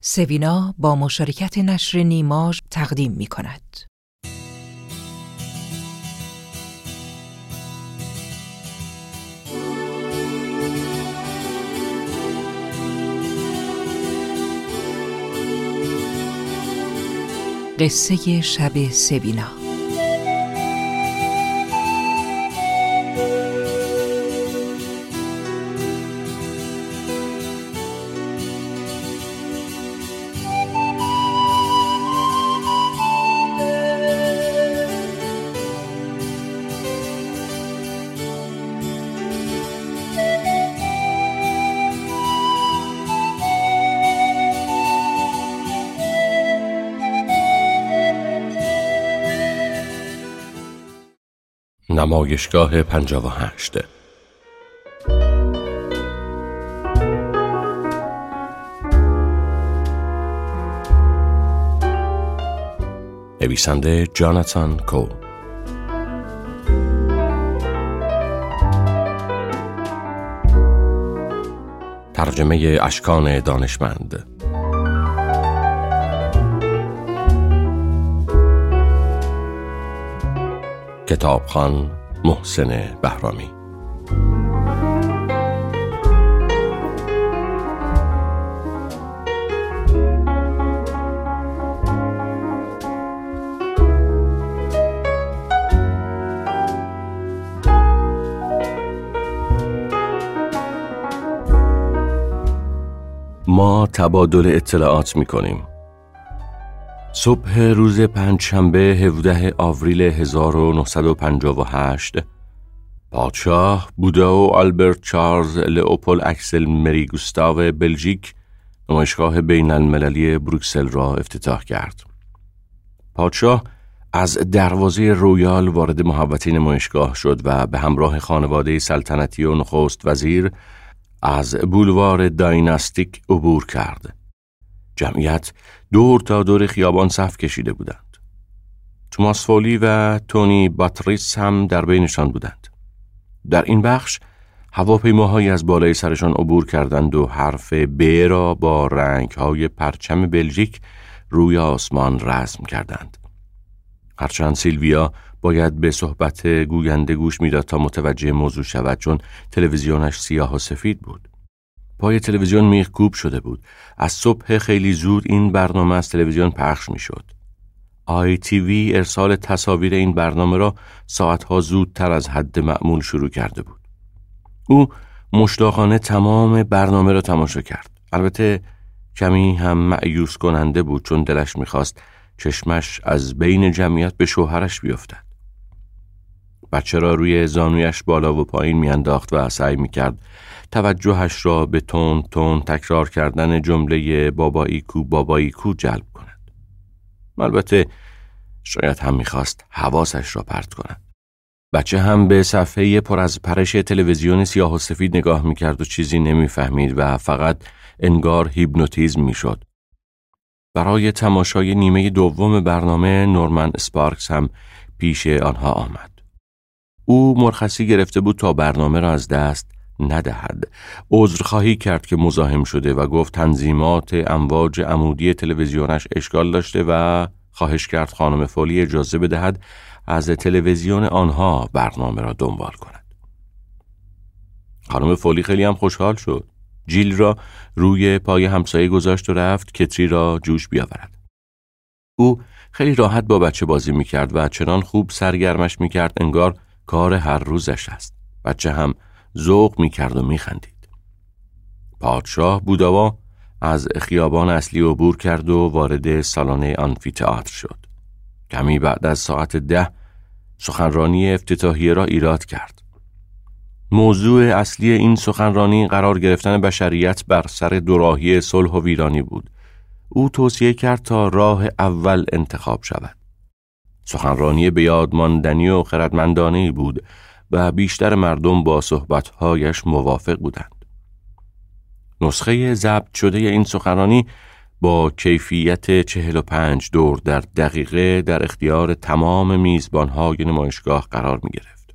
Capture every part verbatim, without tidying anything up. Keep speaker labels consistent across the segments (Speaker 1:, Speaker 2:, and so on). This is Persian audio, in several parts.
Speaker 1: سوینا با مشارکت نشر نیماژ تقدیم می کند. قصه شب سوینا.
Speaker 2: نمایشگاه پنجاه و هشت. نویسنده جاناتان کو. ترجمه اشکان دانشمند. کتابخوان محسن بهرامی. ما تبادل اطلاعات می‌کنیم. صبح روز پنجشنبه هفدهم آوریل هزار و نهصد و پنجاه و هشت پادشاه بودا و آلبرت چارلز لئوپولد اکسل مری گوستاو بلژیک نمایشگاه بین المللی بروکسل را افتتاح کرد. پادشاه از دروازه رویال وارد محوطه نمایشگاه شد و به همراه خانواده سلطنتی و نخست وزیر از بولوار دایناستیک عبور کرد. جمعیت دور تا دور خیابان صف کشیده بودند. توماس فولی و تونی باتریس هم در بینشان بودند. در این بخش هواپیماهایی از بالای سرشان عبور کردند و حرف ب را با رنگ‌های پرچم بلژیک روی آسمان رسم کردند. هرچند سیلویا باید به صحبت گوینده گوش میداد تا متوجه موضوع شود، چون تلویزیونش سیاه و سفید بود. پای تلویزیون میخکوب شده بود. از صبح خیلی زود این برنامه از تلویزیون پخش میشد. آی تی وی ارسال تصاویر این برنامه را ساعتها زودتر از حد معمول شروع کرده بود. او مشتاقانه تمام برنامه را تماشا کرد. البته کمی هم مایوس کننده بود، چون دلش میخواست چشمش از بین جمعیت به شوهرش بیفتد. بچه را روی زانویش بالا و پایین میانداخت و سعی میکرد توجهش را به تون تون تکرار کردن جمله بابایی کو بابایی کو جلب کند. البته شاید هم میخواست حواسش را پرت کند. بچه هم به صفحه پر از پرش تلویزیون سیاه و سفید نگاه میکرد و چیزی نمیفهمید و فقط انگار هیپنوتیزم میشد. برای تماشای نیمه دوم برنامه نورمن اسپارکس هم پیش آنها آمد. او مرخصی گرفته بود تا برنامه را از دست ندهد. عذرخواهی کرد که مزاحم شده و گفت تنظیمات امواج عمودی تلویزیونش اشکال داشته و خواهش کرد خانم فولی اجازه بدهد از تلویزیون آنها برنامه را دنبال کند. خانم فولی خیلی هم خوشحال شد. جیل را روی پای همسایه گذاشت و رفت کتری را جوش بیاورد. او خیلی راحت با بچه بازی میکرد و چنان خوب سرگرمش میکرد انگار کار هر روزش است. بچه هم ذوق میکرد و میخندید. پادشاه بوداوا از خیابان اصلی عبور کرد و وارد سالن آمفی‌تئاتر شد. کمی بعد از ساعت ده سخنرانی افتتاحیه را ایراد کرد. موضوع اصلی این سخنرانی قرار گرفتن بشریت بر سر دوراهی صلح و ویرانی بود. او توصیه کرد تا راه اول انتخاب شود. سخنرانی به یاد ماندنی و خردمندانه‌ای بود و بیشتر مردم با صحبت‌هایش موافق بودند. نسخه ضبط شده این سخنرانی با کیفیت چهل و پنج دور در دقیقه در اختیار تمام میزبان‌های نمایشگاه قرار می‌گرفت.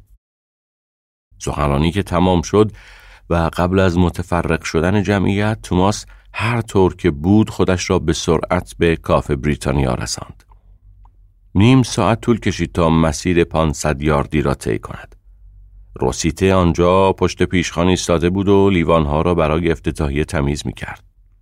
Speaker 2: سخنرانی که تمام شد و قبل از متفرق شدن جمعیت، توماس هر طور که بود خودش را به سرعت به کافه بریتانیا رساند. نیم ساعت طول کشید تا مسیر پانصد یاردی را طی کند. روسیته آنجا پشت پیشخوان ایستاده بود و لیوانها را برای افتتاحیه تمیز می‌کرد.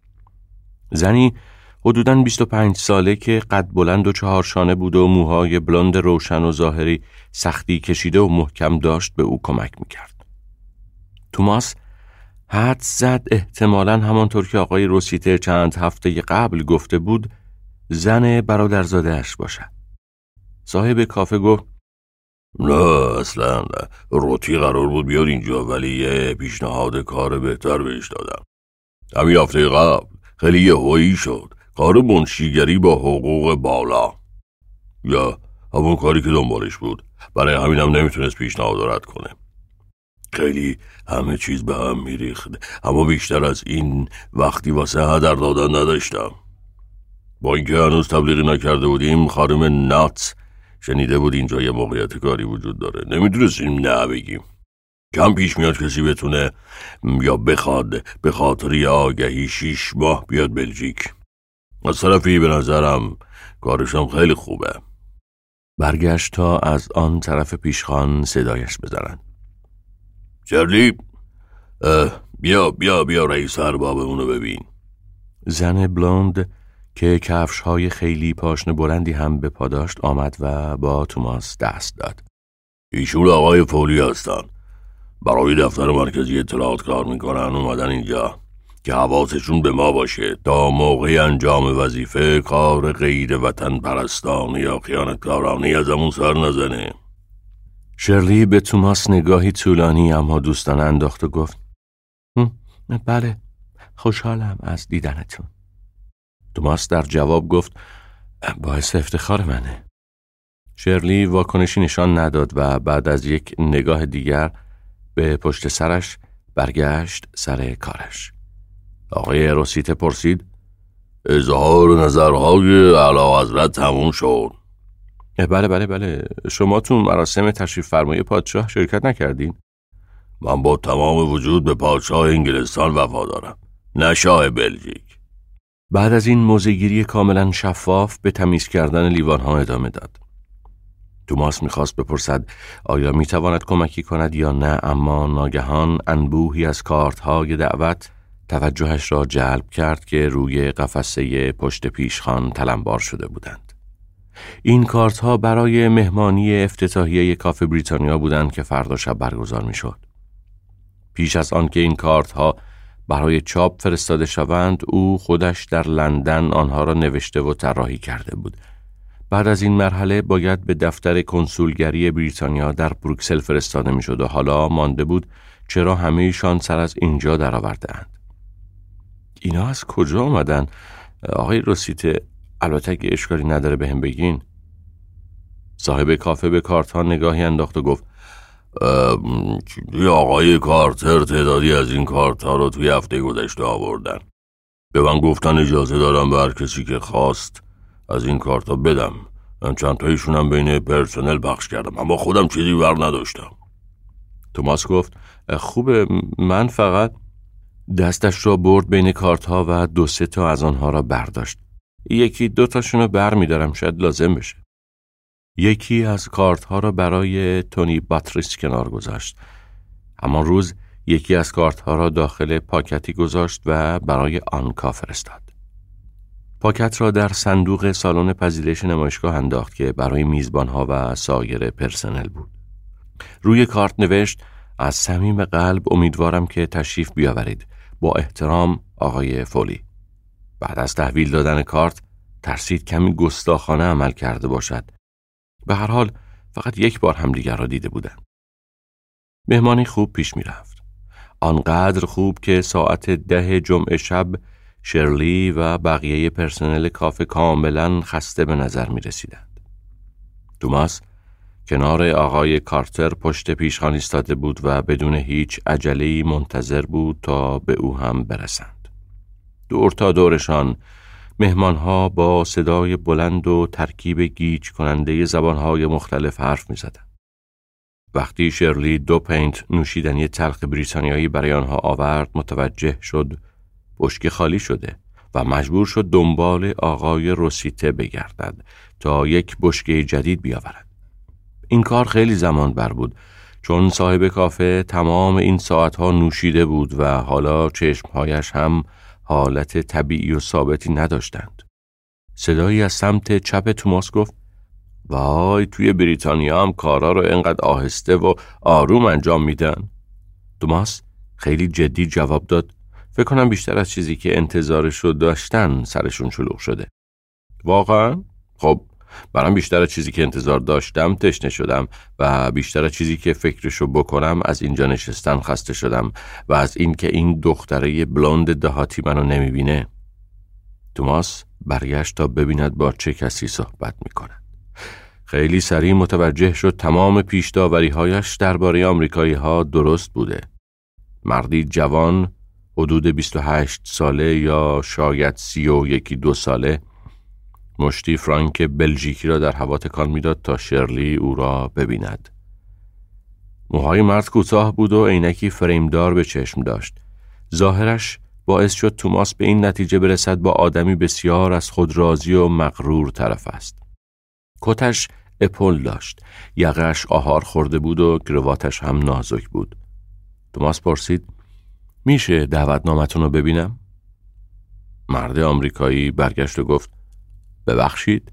Speaker 2: زنی حدوداً بیست و پنج ساله که قد بلند و چهارشانه بود و موهای بلند روشن و ظاهری سختی کشیده و محکم داشت به او کمک می‌کرد. توماس حدس زد احتمالاً همانطور که آقای روسیته چند هفته قبل گفته بود زن برادرزاده‌اش باشد. صاحب کافه گفت
Speaker 3: نه اصلا نه. روتی قرار بود بیاد اینجا ولی یه پیشنهاد کار بهتر بهش دادم. همین هفته قبل خیلی یهویی شد، کار منشیگری با حقوق بالا، یا همون کاری که دنبالش بود. برای همینم نمیتونست پیشنهاد رد کنه. خیلی همه چیز به هم میریخت، اما بیشتر از این وقتی واسه هدر دادن نداشتم. با اینکه هنوز تبلیغی نکرده بودیم، خانم ناتس شنیده بود اینجا یه موقعیت کاری وجود داره. نمیدونستیم نه بگیم. کم پیش میاد کسی بتونه یا بخواد به خاطر یه آگهی شیش ماه بیاد بلژیک. از طرفی به نظرم کارشم خیلی خوبه.
Speaker 2: برگشت تا از آن طرف پیشخوان صدایش بزنن.
Speaker 3: چرلی، بیا بیا بیا رئیس اربابمونو ببین.
Speaker 2: زن بلوند که کفش‌های خیلی پاشنه بلندی هم به پا داشت آمد و با توماس دست داد.
Speaker 3: ایشون آقای فولی هستن. برای دفتر مرکزی اطلاعات کار میکنن، اومدن اینجا که حواسشون به ما باشه تا موقع انجام وظیفه کار غیر وطن پرستانه یا خیانتکارانه ازمون سر نزنه.
Speaker 2: شرلی به توماس نگاهی طولانی اما دوستانه انداخت و گفت بله، خوشحالم از دیدنتون. توماس در جواب گفت باعث افتخار منه. شرلی واکنشی نشان نداد و بعد از یک نگاه دیگر به پشت سرش برگشت سر کارش.
Speaker 3: آقای روسیته پرسید اظهار نظرهای اعلیحضرت تموم شد؟
Speaker 2: بله بله بله. شما تو مراسم تشریف فرمایی پادشاه شرکت نکردین؟
Speaker 3: من با تمام وجود به پادشاه انگلستان وفادارم، نه شاه بلژیک.
Speaker 2: بعد از این موضع‌گیری کاملا شفاف به تمیز کردن لیوان‌ها ادامه داد. توماس می‌خواست بپرسد آیا می‌تواند کمکی کند یا نه، اما ناگهان انبوهی از کارت‌های دعوت توجهش را جلب کرد که روی قفسه پشت پیشخوان تلمبار شده بودند. این کارت‌ها برای مهمانی افتتاحیه کافه بریتانیا بودند که فردا شب برگزار می‌شد. پیش از آن که این کارت‌ها برای چاپ فرستاده شوند، او خودش در لندن آنها را نوشته و طراحی کرده بود. بعد از این مرحله باید به دفتر کنسولگری بریتانیا در بروکسل فرستاده می‌شد و حالا مانده بود چرا همه‌شان سر از اینجا درآورده‌اند. اینا از کجا آمدن؟ آقای روسیته، البته که اشکالی نداره بهم بگین. صاحب کافه به کارت‌ها نگاهی انداخت و گفت
Speaker 3: یه آقای کارتر تعدادی از این کارت‌ها رو توی هفته گذشته آوردن. به من گفتن اجازه دارم به هر کسی که خواست از این کارت‌ها بدم. من چند تایشون هم بین پرسنل پخش کردم، اما خودم چیزی بر نداشتم.
Speaker 2: توماس گفت خوبه، من فقط دستش را برد بین کارت‌ها و دو سه تا از آنها را برداشت. یکی دو تاشون رو بر می‌دارم، شاید لازم بشه. یکی از کارت‌ها را برای تونی باتریس کنار گذاشت. همان روز یکی از کارت‌ها را داخل پاکتی گذاشت و برای آنکا فرستاد. پاکت را در صندوق سالن پذیرش نمایشگاه انداخت که برای میزبان‌ها و سایر پرسنل بود. روی کارت نوشت از صمیم قلب امیدوارم که تشریف بیاورید. با احترام آقای فولی. بعد از تحویل دادن کارت ترسید کمی گستاخانه عمل کرده باشد. به هر حال فقط یک بار همدیگر را دیده بودند. مهمانی خوب پیش می رفت. آنقدر خوب که ساعت ده جمعه شب شرلی و بقیه پرسنل کافه کاملا خسته به نظر می رسیدند. توماس کنار آقای کارتر پشت پیشخوان ایستاده بود و بدون هیچ عجله‌ای منتظر بود تا به او هم برسند. دور تا دورشان مهمانها با صدای بلند و ترکیب گیج کننده زبانهای مختلف حرف می زدند. وقتی شرلی دو پینت نوشیدنی تلخ بریتانیایی برای آنها آورد متوجه شد بشکه خالی شده و مجبور شد دنبال آقای روسیته بگردد تا یک بشکه جدید بیاورد. این کار خیلی زمان بر بود، چون صاحب کافه تمام این ساعتها نوشیده بود و حالا چشمهایش هم حالت طبیعی و ثابتی نداشتند. صدایی از سمت چپ توماس گفت: وای، توی بریتانیا هم کارا رو اینقدر آهسته و آروم انجام میدن؟ توماس خیلی جدی جواب داد: فکر کنم بیشتر از چیزی که انتظارشو داشتن سرشون شلوغ شده. واقعا؟ خب برام بیشتر از چیزی که انتظار داشتم تشنه شدم و بیشتر از چیزی که فکرشو بکنم از اینجا نشستن خسته شدم و از این که این دختره بلوند دهاتی منو نمیبینه. توماس برگشت تا ببیند با چه کسی صحبت میکنه. خیلی سریع متوجه شد تمام پیش داوری‌هایش درباره آمریکایی‌ها درست بوده. مردی جوان، حدود بیست و هشت ساله یا شاید سی و یکی دو ساله، مشتی فرانک بلژیکی را در هوا تکان میداد تا شرلی او را ببیند. موهای مرد کوتاه بود و عینکی فریمدار به چشم داشت. ظاهرش باعث شد توماس به این نتیجه برسد با آدمی بسیار از خود راضی و مغرور طرف است. کتش اپل داشت، یقه‌اش آهار خورده بود و کراواتش هم نازک بود. توماس پرسید: میشه دعوتنامه‌تون رو ببینم؟ مرد آمریکایی برگشت و گفت: ببخشید؟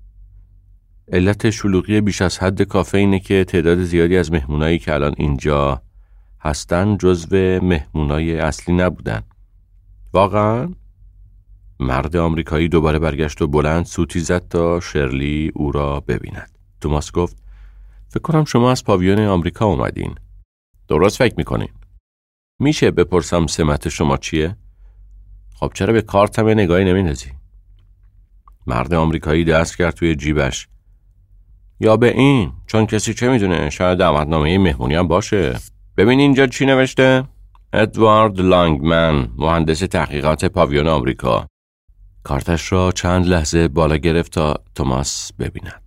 Speaker 2: علت شلوغی بیش از حد کافه اینه که تعداد زیادی از مهمونایی که الان اینجا هستن جزو مهمونای اصلی نبودن. واقعاً؟ مرد آمریکایی دوباره برگشت و بلند سوتی زد تا شرلی او را ببیند. توماس گفت: فکر کنم شما از پاویون آمریکا اومدین. درست فکر میکنین؟ میشه بپرسم سمت شما چیه؟ خب چرا به کارتم نگاهی نمیندازی؟ مرد آمریکایی دست کرد توی جیبش. یا به این، چون کسی چه میدونه، شاید دعوتنامه مهمونی هم باشه. ببین اینجا چی نوشته؟ ادوارد لانگمن، مهندس تحقیقات پاویون آمریکا. کارتش را چند لحظه بالا گرفت تا توماس ببیند.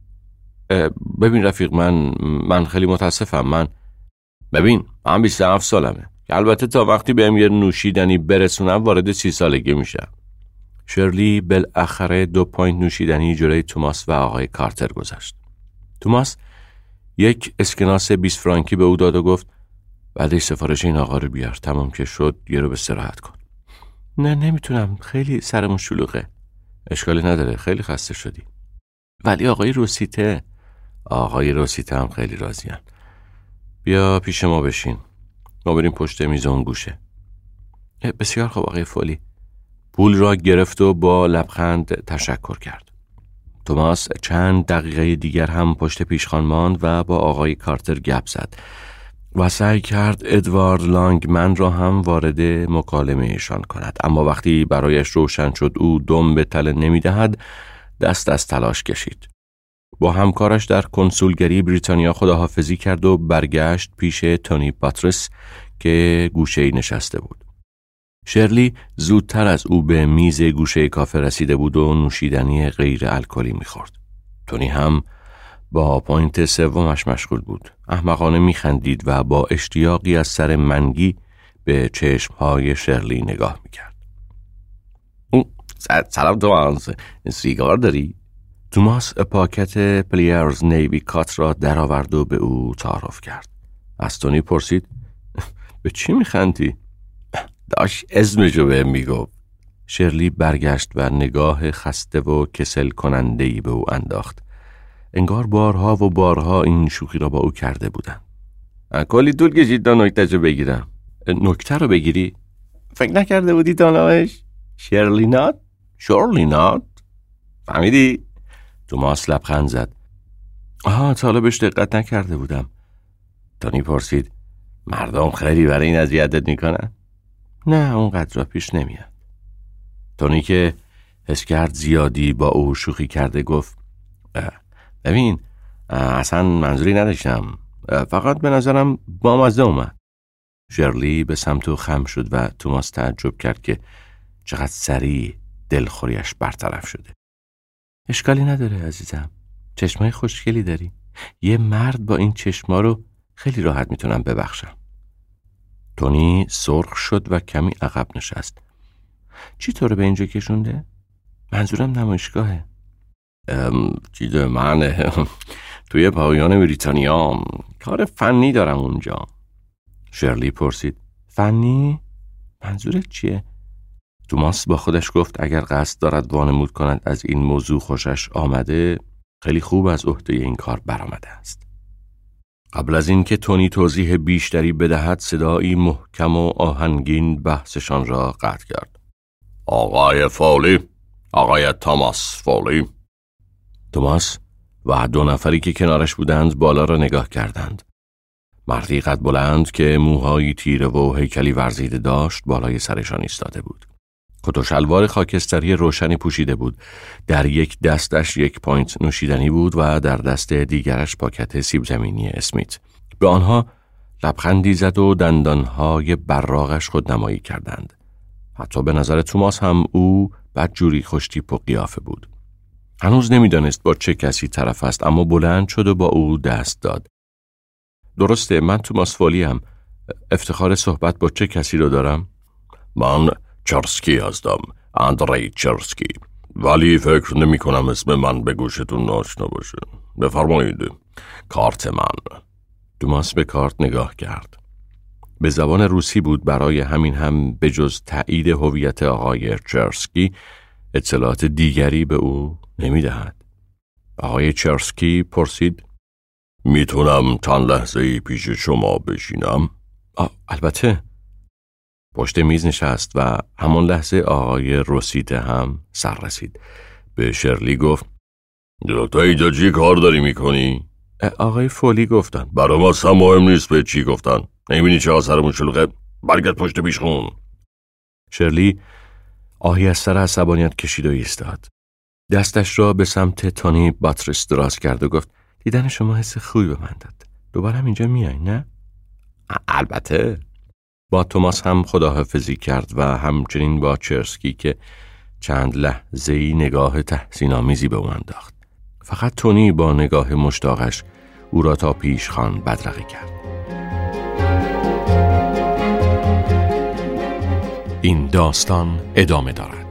Speaker 2: ببین رفیق، من من خیلی متاسفم. من ببین من بیست و هفت سالمه که البته تا وقتی بهم یه نوشیدنی برسونم وارد سی سالگی میشم. شرلی بالاخره دو پوینت نوشیدنی جلوی توماس و آقای کارتر گذاشت. توماس یک اسکناس بیست فرانکی به او داد و گفت: بعدش سفارش این آقا رو بیار، تمام که شد یه رو به استراحت کن. نه نمیتونم، خیلی سرمون شلوغه. اشکالی نداره، خیلی خسته شدی. ولی آقای روسیته آقای روسیته هم خیلی راضی‌ان. بیا پیش ما بشین، ما بریم پشت میز اون گوشه. بسیار خوب آقای فولی. پول را گرفت و با لبخند تشکر کرد. توماس چند دقیقه دیگر هم پشت پیشخوان ماند و با آقای کارتر گپ زد و سعی کرد ادوارد لانگمن را هم وارد مکالمه ایشان کند، اما وقتی برایش روشن شد او دم به تله نمی‌دهد، دست از تلاش کشید. با همکارش در کنسولگری بریتانیا خداحافظی کرد و برگشت پیش تونی پاترس که گوشه‌ای نشسته بود. شرلی زودتر از او به میز گوشه کافه رسیده بود و نوشیدنی غیر الکلی می‌خورد. تونی هم با پوینت سومش مشغول بود. احمقانه میخندید و با اشتیاقی از سر منگی به چشمهای شرلی نگاه میکرد. سلام توماس، سیگار داری؟ توماس پاکت پلیرز نیوی کات را درآورد و به او تعارف کرد. از تونی پرسید: به چی میخندی؟ داشت اسمشو بهم میگفت. شرلی برگشت و نگاه خسته و کسل کننده‌ای به او انداخت. انگار بارها و بارها این شوخی را با او کرده بودند. کلی طول کشید تا نکته‌شو بگیرم. نکته رو بگیری؟ فکر نکرده بودی دانایش؟ شرلی نات؟ شرلی نات؟ فهمیدی؟ توماس لبخند زد. آها، تا حالا بهش دقت نکرده بودم. تونی پرسید: مردم خیلی برای این اذیتت میکنن؟ نه، اونقدر را پیش نمیاد. تونی که حس کرد زیادی با او شوخی کرده گفت: ببین اصلا منظوری نداشتم، فقط به نظرم بامزه اومد. شرلی به سمت او خم شد و توماس تعجب کرد که چقدر سریع دلخوریش برطرف شده. اشکالی نداره عزیزم، چشمای خوشگلی داری. یه مرد با این چشما رو خیلی راحت میتونم ببخشم. تونی سرخ شد و کمی عقب نشست. چی طوره به اینجا کشونده؟ منظورم نمایشگاهه. چیز من توی پایان بریتانیا کار فنی دارم اونجا. شرلی پرسید فنی؟ منظورت چیه؟ توماس با خودش گفت اگر قصد دارد وانمود کند از این موضوع خوشش آمده، خیلی خوب از عهده این کار برآمده است. قبل از این که تونی توضیح بیشتری بدهد، صدایی محکم و آهنگین بحثشان را قطع کرد. آقای فولی، آقای توماس فولی. توماس و دو نفری که کنارش بودند بالا را نگاه کردند. مردی قد بلند که موهایی تیره و هیکلی ورزیده داشت بالای سرشان ایستاده بود. کت و شلوار خاکستری روشنی پوشیده بود. در یک دستش یک پایینت نوشیدنی بود و در دست دیگرش پاکت سیب زمینی اسمیت. به آنها لبخندی زد و دندانهای براقش خودنمایی کردند. حتی به نظر توماس هم او بدجوری خوشتیپ و قیافه بود. هنوز نمیدانست با چه کسی طرف است، اما بلند شد و با او دست داد. درسته، من توماس فولیم. افتخار صحبت با چه کسی رو دارم؟
Speaker 3: من چرسکی هستم، اندری چرسکی. ولی فکر نمی کنم اسم من به گوشتون ناشنا باشه. بفرمایید. کارت من.
Speaker 2: توماس به کارت نگاه کرد. به زبان روسی بود، برای همین هم به جز تایید هویت آقای چرسکی اطلاعات دیگری به او نمی دهد. آقای چرسکی پرسید
Speaker 3: میتونم چند لحظه پیش شما بشینم؟
Speaker 2: البته. پشت میز نشست و همان لحظه آقای روسیته هم سر رسید. به شرلی گفت
Speaker 3: تو اینجا چی کار داری میکنی؟
Speaker 2: آقای فولی گفتن.
Speaker 3: برای ما اصلا مهم نیست به چی گفتن. نمیبینی چه سرمون شلوغه؟ برگرد پشت پیش خون.
Speaker 2: شرلی آهی از سر عصبانیت کشید و ایستاد. دستش را به سمت تونی باترس دراز کرد و گفت دیدن شما حس خوبی به من داد. دوباره هم اینجا میای نه؟
Speaker 3: البته.
Speaker 2: با توماس هم خداحافظی کرد و همچنین با چرسکی که چند لحظه‌ای نگاه تحسین‌آمیزی به او انداخت. فقط تونی با نگاه مشتاقش او را تا پیشخوان بدرقه کرد. این داستان ادامه دارد.